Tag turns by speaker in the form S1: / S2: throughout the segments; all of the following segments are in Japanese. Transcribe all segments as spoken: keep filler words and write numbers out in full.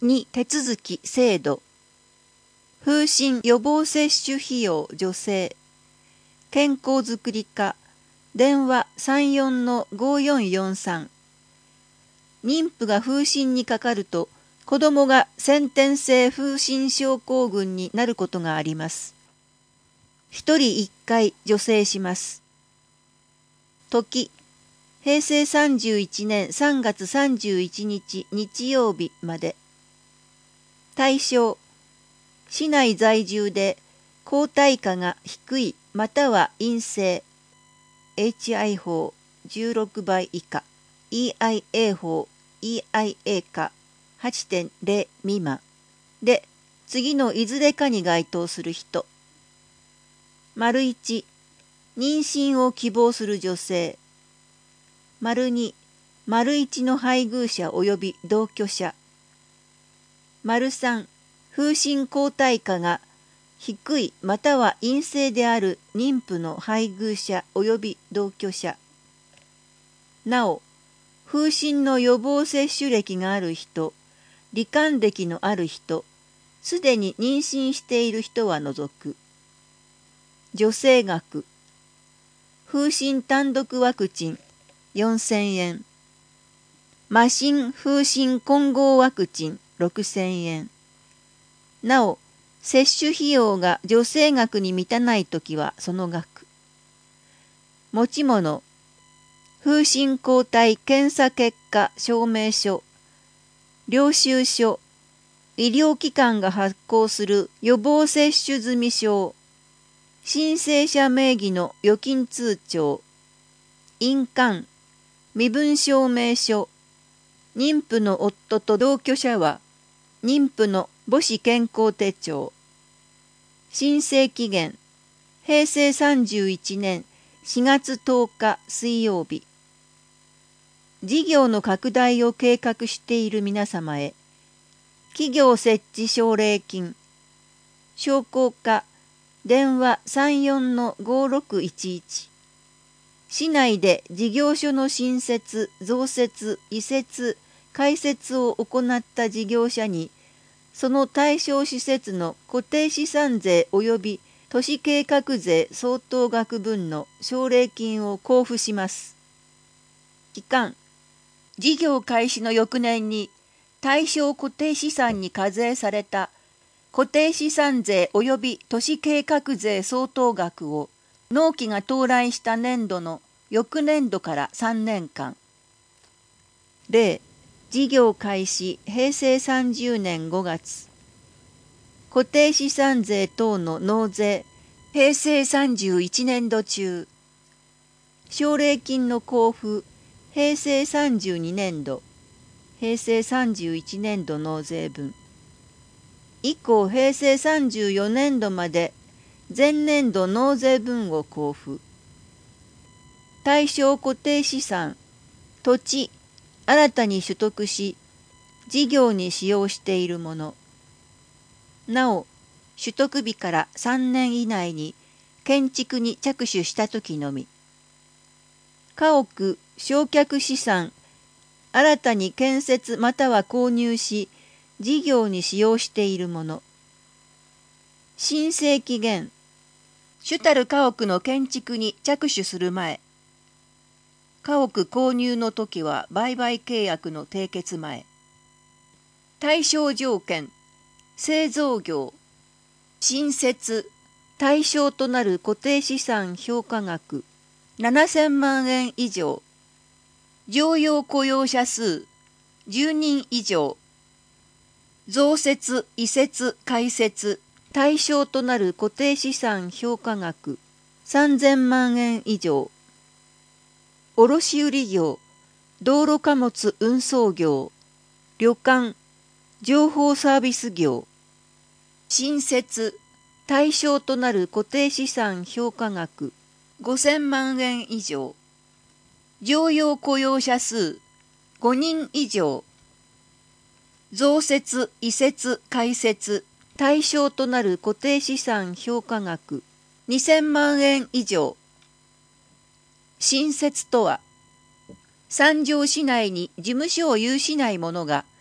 S1: に手続き制度。風疹予防接種費用助成。健康づくり課。電話 さんよんのごよんよんさん。妊婦が風疹にかかると、子供が先天性風疹症候群になることがあります。ひとりいっかい助成します。時、へいせいさんじゅういちねんさんがつさんじゅういちにち日曜日まで。対象、市内在住で抗体価が低いまたは陰性、エイチアイ 法じゅうろくばい以下、イーアイエー 法 イーアイエー 下 はちてんゼロ 未満で、次のいずれかに該当する人。丸いち、妊娠を希望する女性。丸に、丸いちの配偶者及び同居者。丸さん、風疹抗体価が低いまたは陰性である妊婦の配偶者及び同居者。なお、風疹の予防接種歴がある人、罹患歴のある人、すでに妊娠している人は除く。助成額。風疹単独ワクチンよんせんえん。麻疹風疹混合ワクチンろくせんえん。なお、接種費用が助成額に満たないときはその額。持ち物、風疹抗体検査結果証明書、領収書、医療機関が発行する予防接種済証、申請者名義の預金通帳、印鑑、身分証明書、妊婦の夫と同居者は、妊婦の母子健康手帳。申請期限、へいせいさんじゅういちねんしがつとおか水曜日。事業の拡大を計画している皆様へ、企業設置奨励金、商工課、電話 さんよんのごろくいちいち。市内で事業所の新設、増設、移設、開設を行った事業者に、その対象施設の固定資産税及び都市計画税相当額分の奨励金を交付します。期間、事業開始の翌年に対象固定資産に課税された固定資産税及び都市計画税相当額を納期が到来した年度の翌年度からさんねんかん。例、事業開始へいせいさんじゅうねんごがつ。固定資産税等の納税へいせいさんじゅういちねんど中。奨励金の交付へいせいさんじゅうにねんど、へいせいさんじゅういちねんど納税分。以降へいせいさんじゅうよねんどまで前年度納税分を交付。対象固定資産、土地、新たに取得し、事業に使用しているもの。なお、取得日からさんねん以内に建築に着手したときのみ。家屋、償却資産、新たに建設または購入し、事業に使用しているもの。申請期限、主たる家屋の建築に着手する前。家屋購入のときは売買契約の締結前。対象条件、製造業、新設、対象となる固定資産評価額ななせんまんえん以上。常用雇用者数じゅうにん以上。増設、移設、開設、対象となる固定資産評価額さんぜんまんえん以上。卸売業、道路貨物運送業、旅館、情報サービス業。新設、対象となる固定資産評価額ごせんまんえん以上。常用雇用者数ごにん以上。増設、移設、開設、対象となる固定資産評価額にせんまんえん以上。新設とは、三条市内に事務所を有しない者が、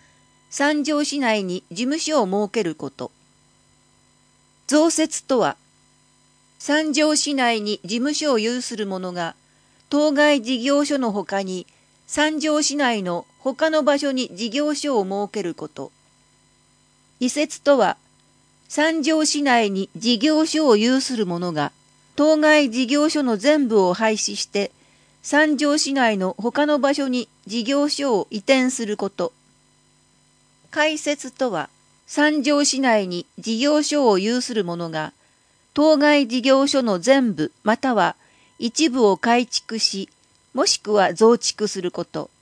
S1: 三条市内に事務所を設けること。増設とは、三条市内に事務所を有する者が、当該事業所のほかに、三条市内の他の場所に事業所を設けること。移設とは、三条市内に事業所を有する者が、当該事業所の全部を廃止して、三条市内の他の場所に事業所を移転すること。開設とは、三条市内に事業所を有する者が、当該事業所の全部または一部を改築し、もしくは増築すること。